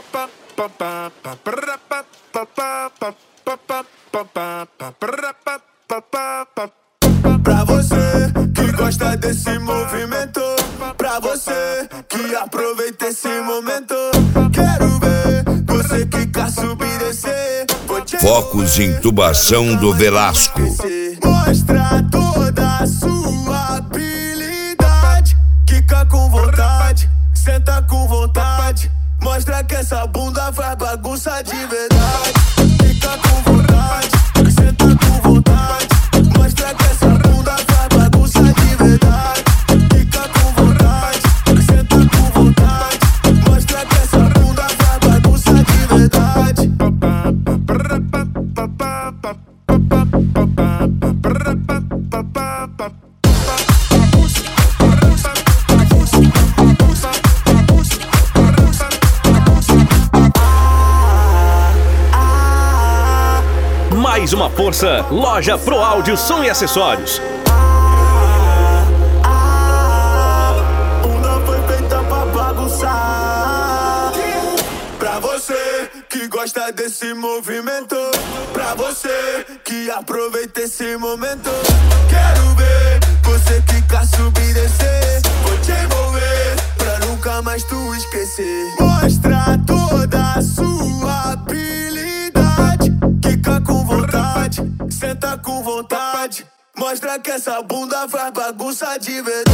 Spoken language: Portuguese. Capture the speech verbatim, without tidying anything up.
Pra você que gosta desse movimento, pra você que aproveita esse momento, quero ver você quicar, subir e descer. Focos de intubação do Velasco. Mostra toda a sua habilidade, quica com vontade, senta com vontade. Mostra que essa bunda faz bagunça de verdade. Quica com vontade, senta com vontade. Mostra que essa bunda faz bagunça de verdade. Quica com vontade, senta com vontade. Mostra que essa bunda faz bagunça de verdade. Mais uma força, Loja Pro Áudio, Som e Acessórios. Bunda foi feita pra bagunçar. Pra você que gosta desse movimento, pra você que aproveita esse momento, quero ver você quicar, subir e descer. Vou te envolver pra nunca mais tu esquecer. Mostra toda a sua habilidade, quica com vontade, senta com vontade. Mostra que essa bunda faz bagunça de verdade.